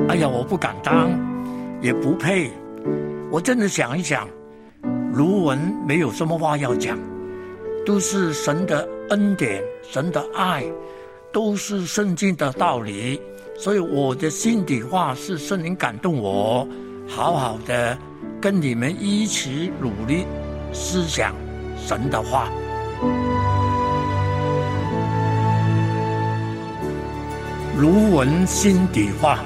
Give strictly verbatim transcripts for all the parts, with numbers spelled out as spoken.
哎呀，我不敢当，也不配。我真的想一想，卢文没有什么话要讲，都是神的恩典，神的爱，都是圣经的道理。所以我的心底话是圣灵感动我，好好的跟你们一起努力思想神的话。卢文心底话。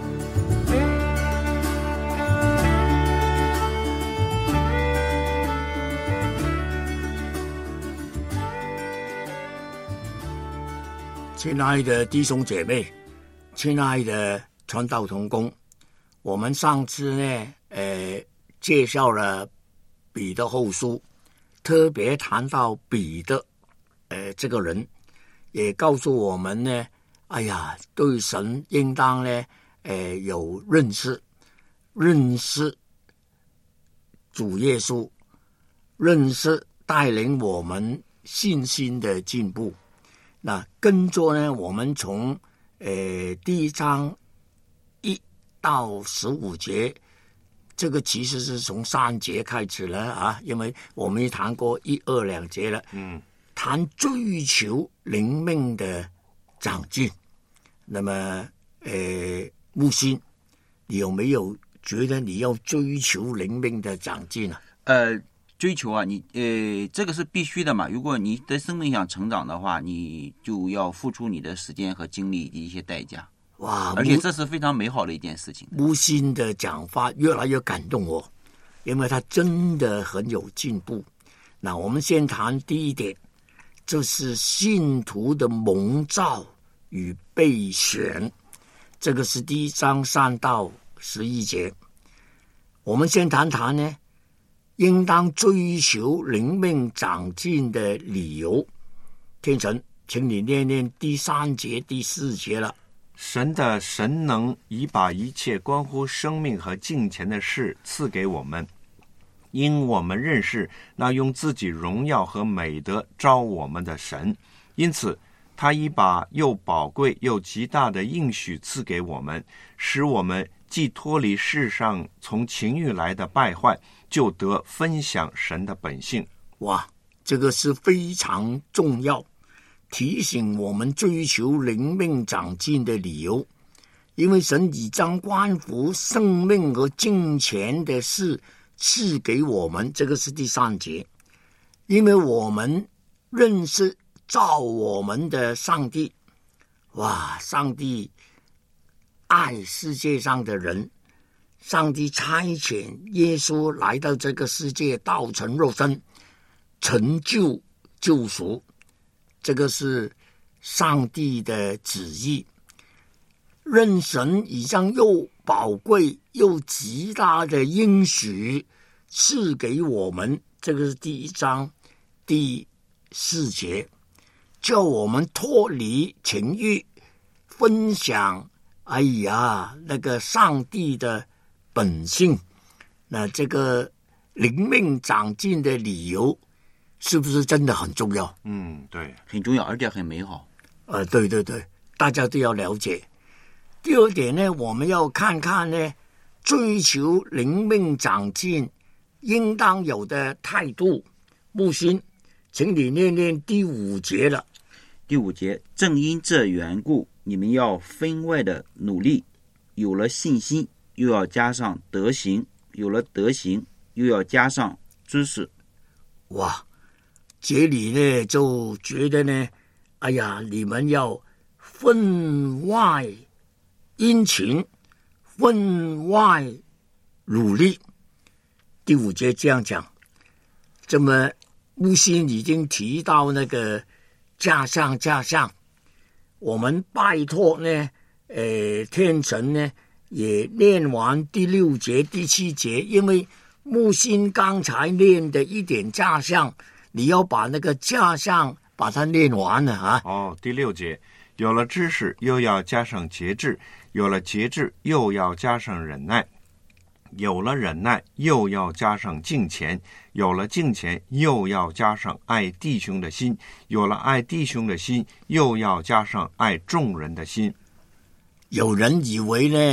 亲爱的弟兄姐妹，亲爱的传道同工，我们上次呢，呃，介绍了彼得后书，特别谈到彼得，呃，这个人，也告诉我们呢，哎呀，对神应当呢，呃，有认识，认识主耶稣，认识带领我们信心的进步。那跟着呢，我们从呃第一章一到十五节，这个其实是从三节开始了啊，因为我们也谈过一二两节了，嗯，谈追求灵命的长进。那么呃，木心，你有没有觉得你要追求灵命的长进啊？ 呃。追求啊，你呃，这个是必须的嘛。如果你的生命想成长的话，你就要付出你的时间和精力以及一些代价。哇，而且这是非常美好的一件事情。 木心的讲法越来越感动我，因为他真的很有进步。那我们先谈第一点，这是信徒的蒙召与备选，这个是第一章三到十一节。我们先谈谈呢，应当追求灵命长进的理由。天神，请你念念第三节第四节了。 神的神能已把一切关乎生命和敬虔的事赐给我们，因我们认识那用自己荣耀和美德召我们的神，因此他已把又宝贵又极大的应许赐给我们，使我们既脱离世上从情欲来的败坏，就得分享神的本性。 哇，这个是非常重要，提醒我们追求灵命长进的理由。因为神已将关乎生命和金钱的事赐给我们，这个是第三节。因为我们认识造我们的上帝，哇，上帝爱世界上的人，上帝差遣耶稣来到这个世界，道成肉身，成就救赎，这个是上帝的旨意。任神已将又宝贵又极大的应许赐给我们，这个是第一章第四节，叫我们脱离情欲，分享哎呀那个上帝的本性。那这个灵命长进的理由是不是真的很重要？ 嗯，对， 很重要，而且很美好。 呃，对对对，大家都要了解。第二点呢，我们要看看呢，追求灵命长进应当有的态度。木心，请你念念第五节了。 第五节，正因这缘故，你们要分外的努力，有了信心，又要加上德行，有了德行，又要加上知识。 哇，这里呢就觉得呢，哎呀，你们要分外殷勤，分外努力。第五节这样讲。这么木心已经提到那个假象假象，我们拜托呢，呃，天神呢也念完第六节第七节，因为木心刚才念的一点假象，你要把那个假象把它念完了啊。 哦，第六节，有了知识又要加上节制，有了节制又要加上忍耐，有了忍耐又要加上敬虔，有了敬虔又要加上爱弟兄的心，有了爱弟兄的心又要加上爱众人的心。 有人以为呢，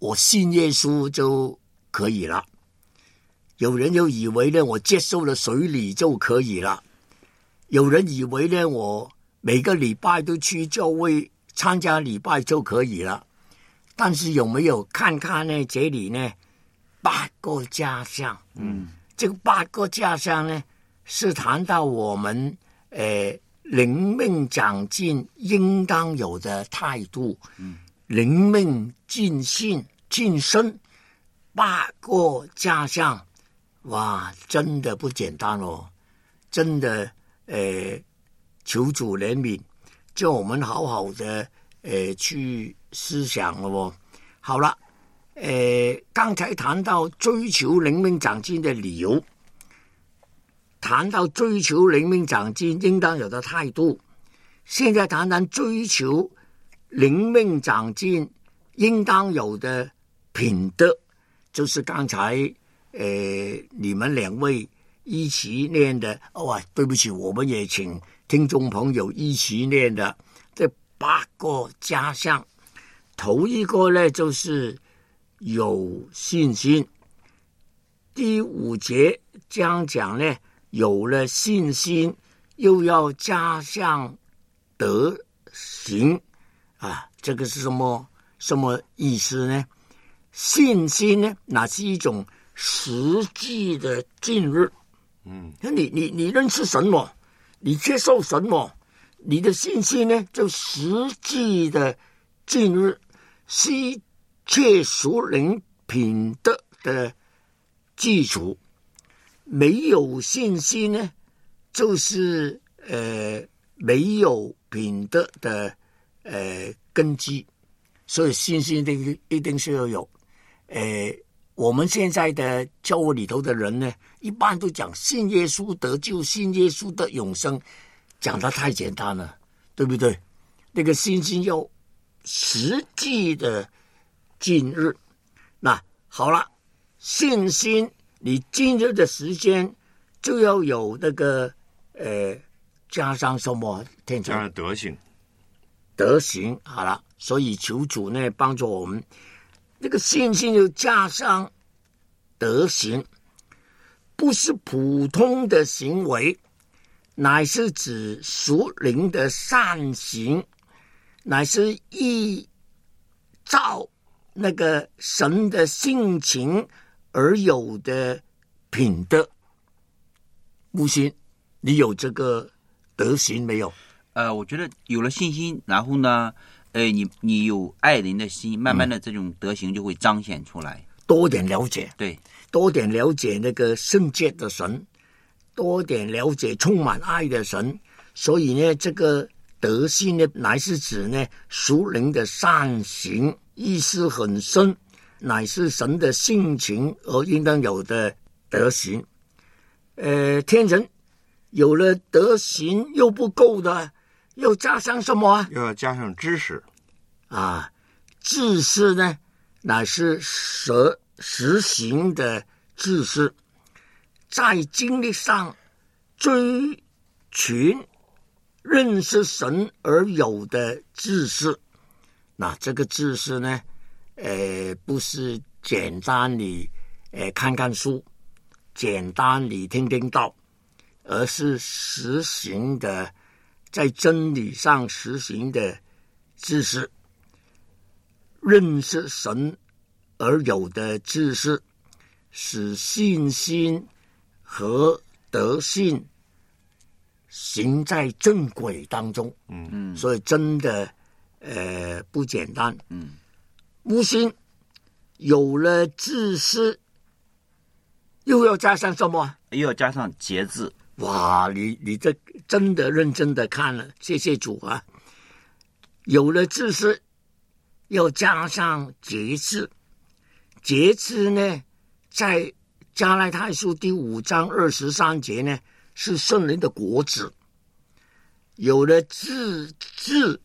我信耶稣就可以了。有人又以为呢，我接受了水礼就可以了。有人以为呢，我每个礼拜都去教会参加礼拜就可以了。但是有没有看看呢？这里呢，八个家项，嗯，这个八个家项呢，是谈到我们呃灵命长进应当有的态度，嗯，灵命进信晋升，八个家项，哇，真的不简单哦，真的，呃，求主怜悯，叫我们好好的呃去思想了哦。好了，呃，刚才谈到追求灵命长进的理由，谈到追求灵命长进应当有的态度，现在谈谈追求灵命长进应当有的品德，就是刚才呃你们两位一起念的。哦，对不起，我们也请听众朋友一起念的这八个家项。头一个呢，就是有信心。第五节将讲呢，有了信心，又要加上德行啊，这个是什么什么意思呢？信心呢，那是一种实际的进入。嗯，你你你认识神哦，你接受神哦，你的信心呢，就实际的进入。是切属灵品德的基础。没有信心呢，就是呃没有品德的呃根基。所以信心一定一定是要有。呃，我们现在的教会里头的人呢，一般都讲信耶稣得救，信耶稣得永生，讲得太简单了，对不对？那个信心要实际的进入。那好了，信心你进入的时间就要有那个呃加上什么？加上德行， 德行。好了，所以求主呢帮助我们，那个信心就加上德行，不是普通的行为，乃是指属灵的善行，乃是依照那个神的性情而有的品德。木心，你有这个德行没有？ 呃，我觉得有了信心，然后呢，呃，你你有爱人的心，慢慢的这种德行就会彰显出来。 多点了解， 对， 多点了解那个圣洁的神，多点了解充满爱的神。所以呢，这个德行呢，乃是指呢属灵的善行，意思很深，乃是神的性情而应当有的德行。呃，天人有了德行又不够的，又加上什么啊？ 又要加上知识啊，知识呢，乃是实实行的知识，在经历上追寻认识神而有的知识。那这个知识呢，呃，不是简单你呃看看书，简单你听听道，而是实行的，在真理上实行的知识，认识神而有的知识，使信心和德性行在正轨当中。嗯嗯，所以真的呃不简单。嗯，无心有了知识，又要加上什么？ 又要加上节制。 哇，你你这真的认真的看了，谢谢主啊！有了知识，要加上节制。节制呢，在加拉太书第五章二十三节呢，是圣灵的果子。有了自制，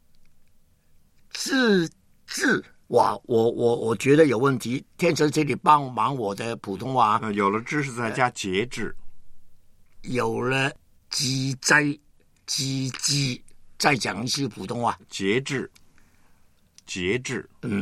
自制，哇，我我我觉得有问题。天神这里帮忙我的普通话。 呃、有了知识再加节制。 呃、有了积灾积积，再讲一次普通话。 节制，节制。 嗯，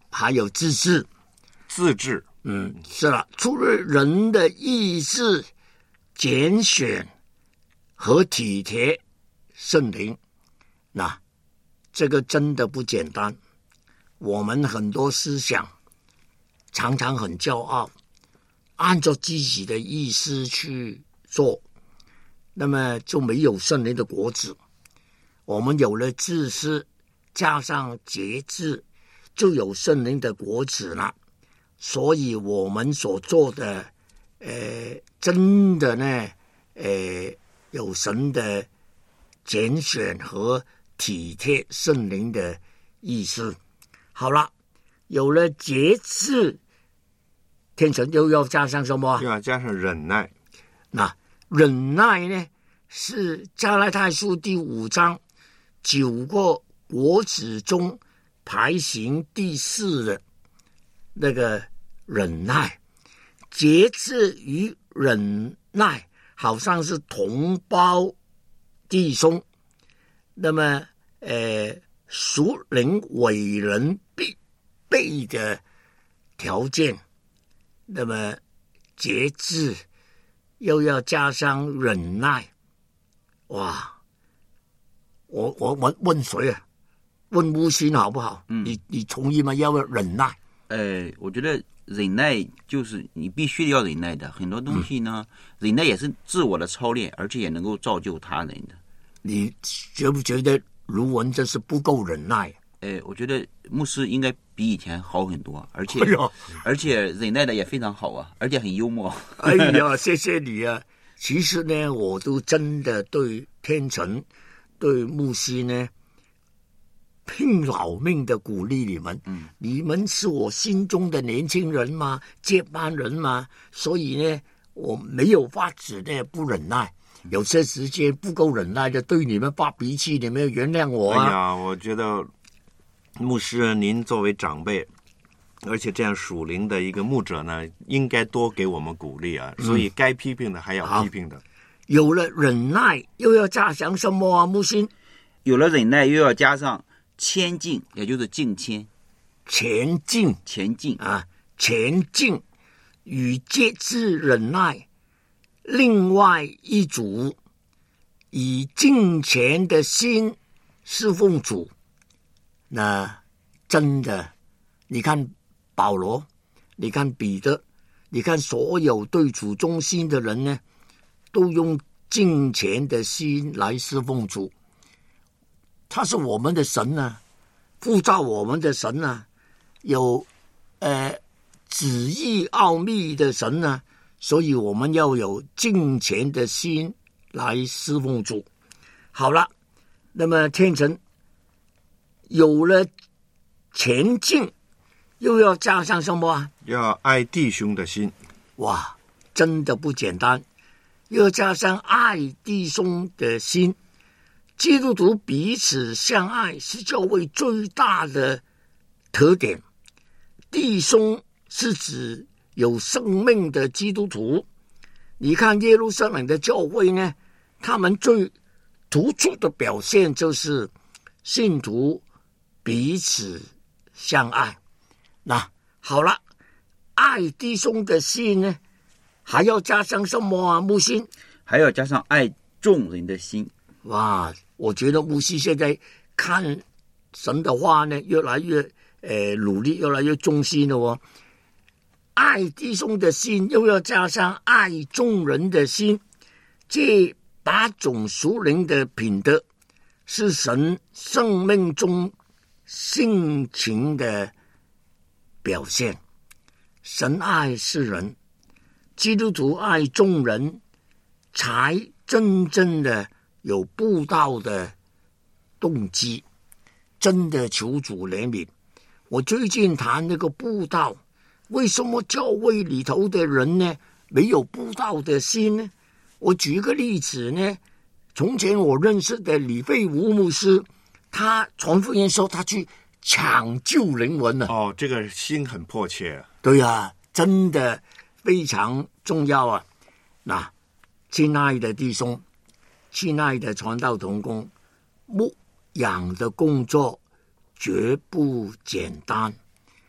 还有自制。 自制， 嗯，是了，除了人的意志、拣选和体贴圣灵，那这个真的不简单。我们很多思想常常很骄傲，按照自己的意思去做，那么就没有圣灵的果子。我们有了自私，加上节制，就有圣灵的果子了。所以我们所做的，呃，真的呢，呃，有神的拣选和体贴圣灵的意思。好了，有了节制，天神又要加上什么？ 又要加上忍耐。 那忍耐呢，是加拉太书第五章九个果子中排行第四的那个忍耐。节制与忍耐好像是同胞弟兄，那么呃，属灵伟人必备的条件。那么节制又要加上忍耐，哇！我我我问谁啊？问木星好不好？嗯，你你同意吗？要不要忍耐？ 呃，我觉得忍耐就是你必须要忍耐的，很多东西呢，嗯、忍耐也是自我的操练，而且也能够造就他人的。 你觉不觉得卢文这是不够忍耐？ 呃，我觉得牧师应该比以前好很多，而且、 哎、 而且忍耐的也非常好啊，而且很幽默。 哎呀，谢谢你啊！其实呢，我都真的对天成、对牧师呢，拼老命的鼓励你们。嗯，你们是我心中的年轻人嘛，接班人嘛，所以呢，我没有法子呢不忍耐。有些时间不够忍耐的，对你们发脾气，你们要原谅我啊！ 哎呀，我觉得牧师您作为长辈，而且这样属灵的一个牧者呢，应该多给我们鼓励啊。所以该批评的还要批评的。 有了忍耐，又要加上什么啊？木星， 有了忍耐，又要加上前进，也就是进前， 前进， 前进啊，前进与节制忍耐。另外一组以敬虔的心侍奉主，那真的，你看保罗，你看彼得，你看所有对主忠心的人呢，都用敬虔的心来侍奉主。他是我们的神啊，呼召我们的神啊，有呃旨意奥秘的神啊，所以我们要有敬虔的心来侍奉主。好了，那么天成有了前进，又要加上什么啊？ 要爱弟兄的心。 哇，真的不简单，又要加上爱弟兄的心。基督徒彼此相爱是教会最大的特点。弟兄是指有生命的基督徒。你看耶路撒冷的教会呢，他们最突出的表现就是信徒彼此相爱。那好了，爱弟兄的心呢，还要加上什么啊？木星还要加上爱众人的心。 哇，我觉得木星现在看神的话呢，越来越呃努力，越来越忠心了哦。爱弟兄的心，又要加上爱众人的心，这八种属灵的品德，是神生命中性情的表现。神爱世人，基督徒爱众人，才真正的有布道的动机。真的求主怜悯。我最近谈那个布道，为什么教会里头的人呢没有布道的心呢？我举个例子呢，从前我认识的李费吴牧师，他传福音说他去抢救灵魂了。 哦，这个心很迫切啊。 对啊，真的非常重要啊。那亲爱的弟兄，亲爱的传道同工，牧养的工作绝不简单。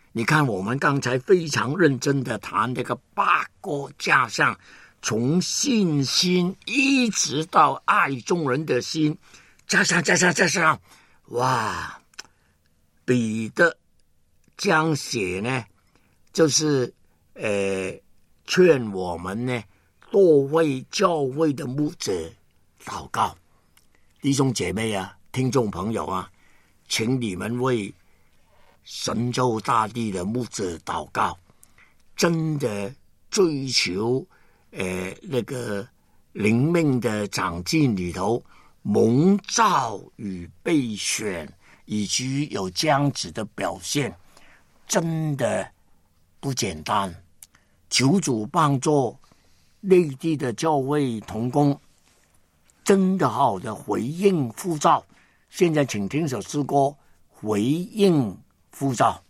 你看，我们刚才非常认真的谈这个八个加上，从信心一直到爱众人的心，加上加上加上，哇！彼得这样写呢，就是呃劝我们呢多为教会的牧者祷告。弟兄姐妹啊，听众朋友啊，请你们为神州大地的牧者祷告，真的追求呃那个灵命的长进里头，蒙召与备选，以及有这样子的表现，真的不简单。求主帮助内地的教会同工，真的好好的回应呼召。现在请听首诗歌，回应呼召。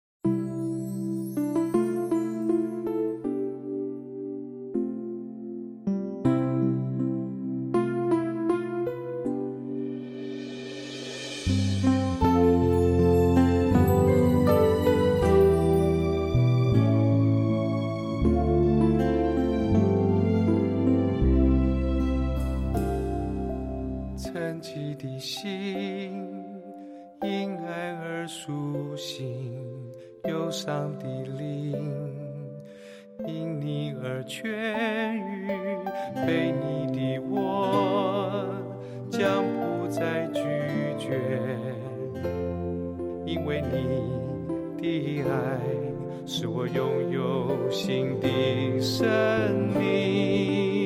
沉寂的心因爱而苏醒，忧伤的灵因你而痊愈，被你的我将不再拒绝，因为你的爱使我拥有新的生命。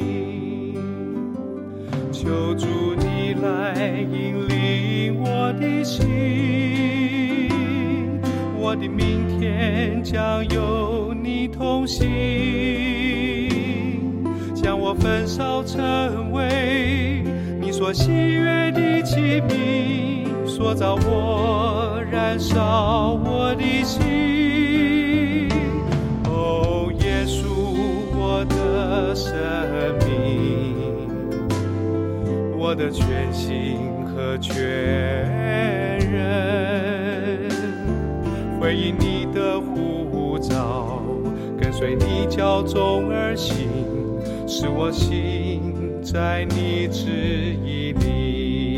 求主你来引领我的心，我的明天将有你同行，将我焚烧成为你所喜悦的器皿，塑造我，燃烧我的心。哦，耶稣，我的生命，我的全心和全人，回应你的呼召，跟随你教宗而行，使我行在你旨意里。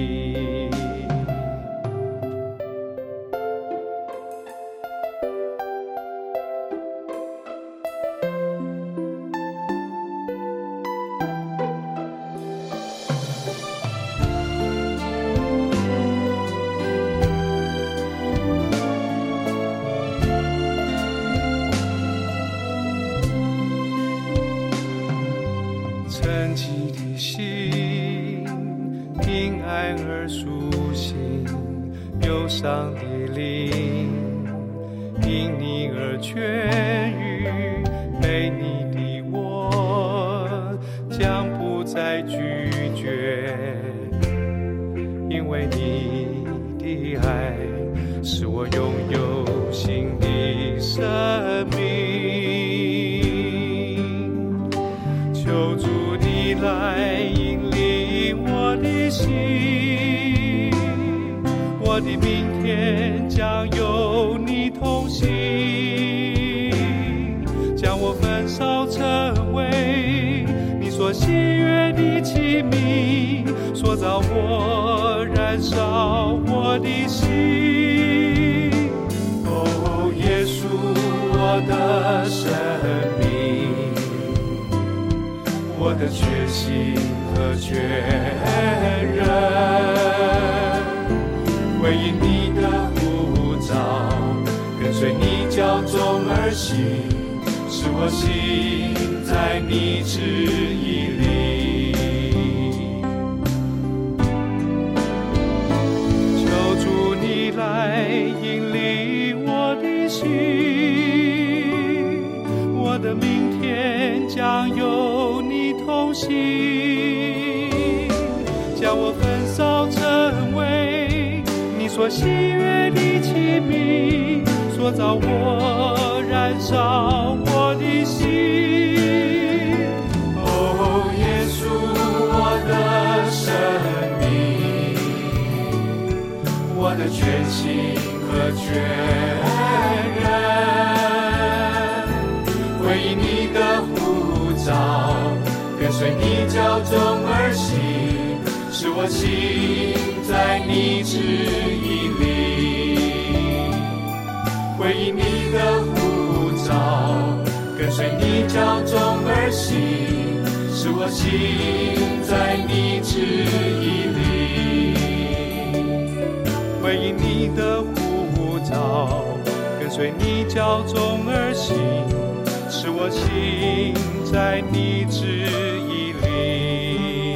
沉寂的心因爱而苏醒，忧伤的灵因你而痊愈，被你的我将不再拒绝，因为你的爱使我拥有新的生命。求主你来引领我的心，我的明天将有你同行，将我焚烧成为你所喜悦的器皿，塑造我，燃烧我的心。哦，耶稣，我的生命，我的全心和全人，回应你的呼召，跟随你教宗而行，使我行在你旨意里。求主你来引领我的心，我的明天将有你同行，将我焚烧成为你所喜悦的器皿，塑造我，燃烧我的心。哦，耶稣，我的生命，我我的全心和全人，回应你的呼召，跟随你教中而行，使我行在你旨意里。回应你的呼召，跟随你教中而行，使我行在你旨意里。回应你的呼召，跟随你教中而行，使我行在你旨意里。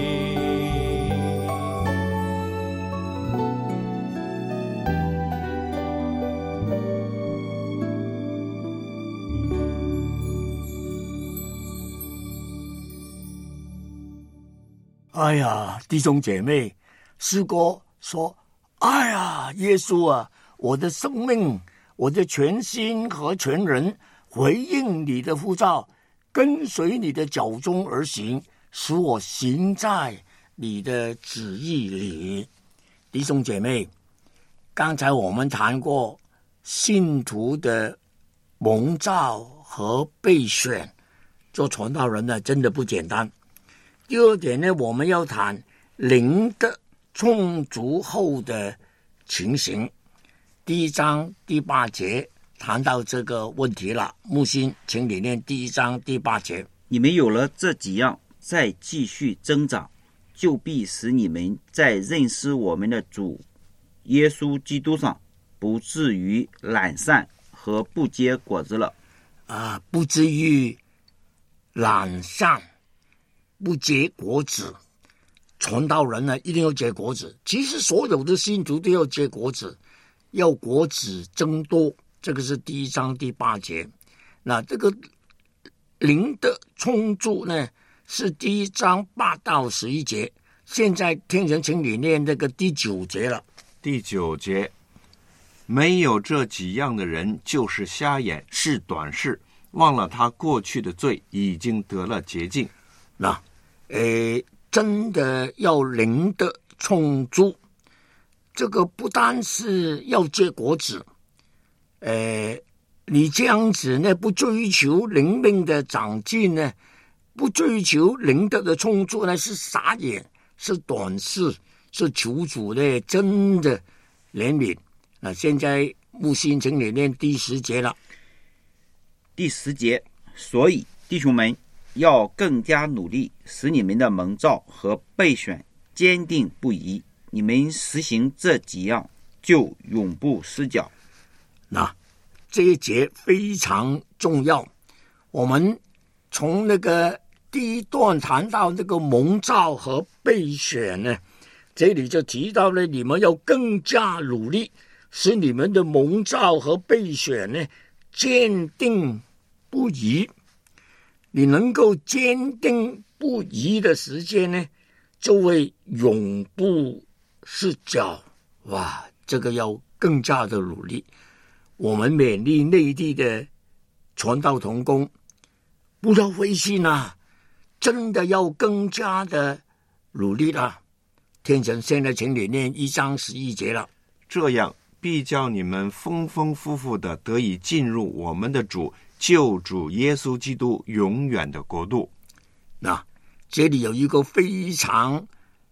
哎呀，弟兄姐妹，诗歌说，哎呀，耶稣啊，我的生命，我的全心和全人回应你的呼召，跟随你的脚中而行，使我行在你的旨意里。弟兄姐妹，刚才我们谈过信徒的蒙召和备选，做传道人呢，真的不简单。第二点呢，我们要谈灵的充足后的情形。第一章第八节谈到这个问题了。木心，请你念第一章第八节。 你们有了这几样，再继续增长，就必使你们在认识我们的主耶稣基督上，不至于懒散和不结果子了。 啊，不至于懒散不结果子。传道人呢，一定要结果子。其实所有的信徒都要结果子，要果子增多。这个是第一章第八节。那这个灵的充足呢，是第一章八到十一节。现在天神请你念那个第九节了。 第九节，没有这几样的人，就是瞎眼，是短视，忘了他过去的罪，已经得了洁净。 那，诶，真的要灵的充足，这个不单是要结果子，诶，你这样子呢，不追求灵命的长进呢，不追求灵德的充足呢，是傻眼，是短视，是求主呢真的怜悯。那现在木心请你念第十节了。 第十节，所以弟兄们要更加努力，使你们的蒙召和备选坚定不移。你们实行这几样，就永不失脚。 那这一节非常重要。我们从那个第一段谈到那个蒙召和备选呢，这里就提到了你们要更加努力，使你们的蒙召和备选呢坚定不移。你能够坚定不移的时间呢，就会永不失脚。哇，这个要更加的努力。我们勉励内地的传道同工，不要灰心啊，真的要更加的努力了。天神现在请你念一章十一节了。 这样必叫你们丰丰富富的得以进入我们的主救主耶稣基督永远的国度。 那这里有一个非常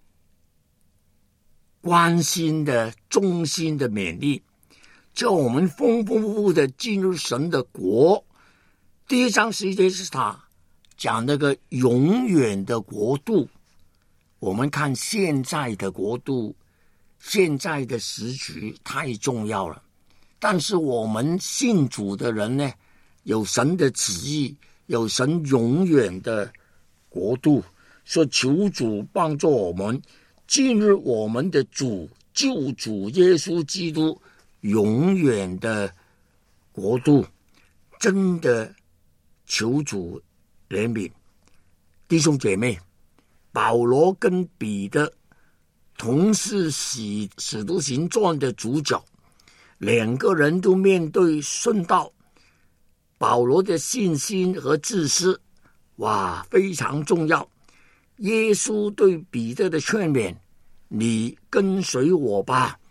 关心的衷心的勉励，叫我们丰丰富富的进入神的国。第一章十一节是他讲那个永远的国度。我们看现在的国度，现在的时局太重要了，但是我们信主的人呢，有神的旨意，有神永远的国度，说求主帮助我们进入我们的主救主耶稣基督永远的国度。真的求主怜悯。弟兄姐妹，保罗跟彼得同是使使徒行传的主角，两个人都面对顺道。保罗的信心和自私，哇，非常重要。耶稣对彼得的劝勉，你跟随我吧，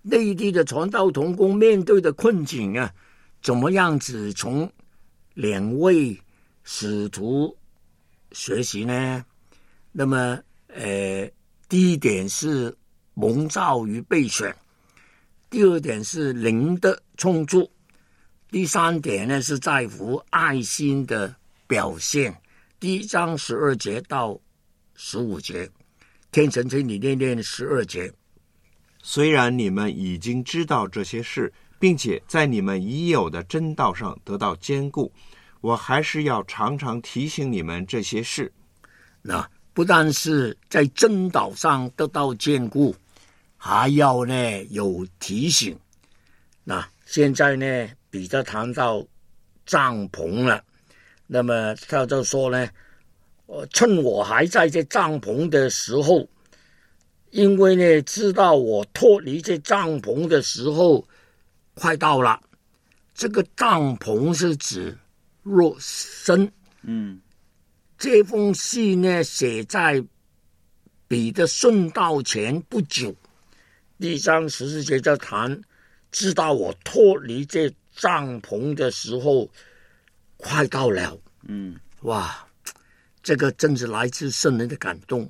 内地的传道同工面对的困境啊，怎么样子从两位使徒学习呢？那么，呃，第一点是蒙召与备选，第二点是灵的充足，第三点呢是在乎爱心的表现。第一章十二节到十五节，天神请你念念十二节。 虽然你们已经知道这些事，并且在你们已有的真道上得到坚固，我还是要常常提醒你们这些事。 那不但是在真道上得到坚固，还要呢有提醒。那现在呢，彼得谈到帐篷了，那么他就说呢，呃，趁我还在这帐篷的时候，因为呢知道我脱离这帐篷的时候快到了。这个帐篷是指肉身。 嗯， 这封信呢写在彼得顺道前不久，第一章十四节就谈，知道我脱离这帐篷的时候快到了。 嗯， 哇，这个真是来自圣人的感动，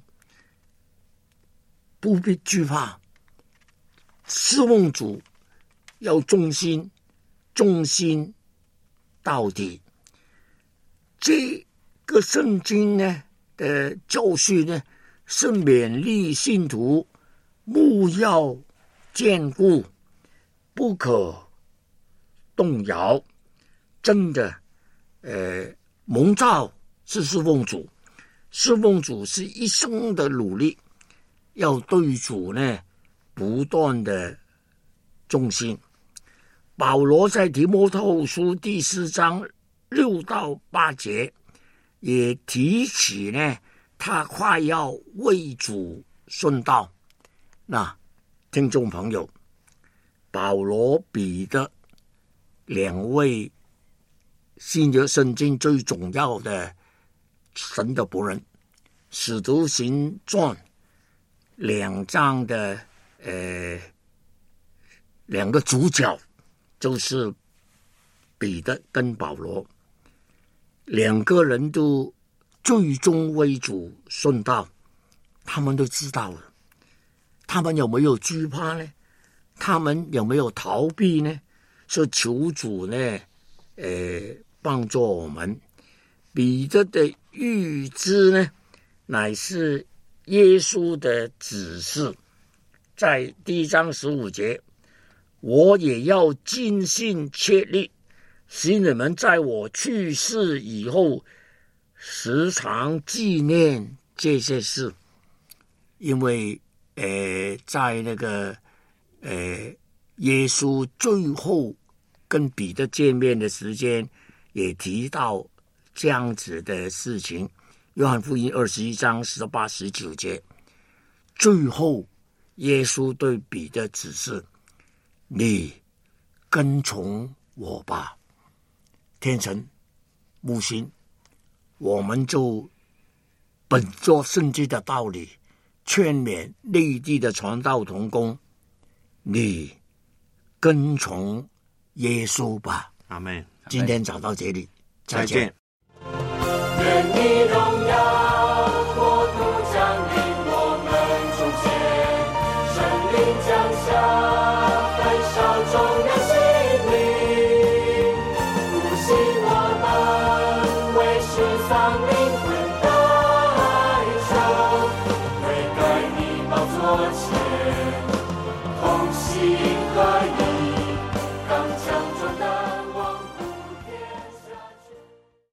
不必惧怕，侍奉主要忠心，忠心到底。这个圣经呢的教训呢，是勉励信徒务要坚固，不可动摇。真的，呃，蒙召是侍奉主，侍奉主是一生的努力，要对主呢不断的忠心。保罗在提摩太后书第四章六到八节也提起呢，他快要为主顺道。那听众朋友，保罗、彼得两位新约圣经最重要的神的仆人，使徒行传两章的呃两个主角就是彼得跟保罗，两个人都最终为主顺道，他们都知道了。他们有没有惧怕呢？他们有没有逃避呢？是求主呢，呃，帮助我们。彼得的预知呢，乃是耶稣的指示，在第一章十五节，我也要尽心竭力，使你们在我去世以后，时常纪念这些事。因为呃，在那个呃，耶稣最后跟彼得见面的时间，也提到这样子的事情。约翰福音二十一章十八、十九节，最后耶稣对彼得指示：你跟从我吧。天神木星，我们就本着圣经的道理，劝勉内地的传道同工，你跟从耶稣吧。 阿们。 今天讲到这里， 再见。 愿你荣耀国度降临我们中间，圣灵降下，焚烧众人心灵，复兴我们，为世丧灵。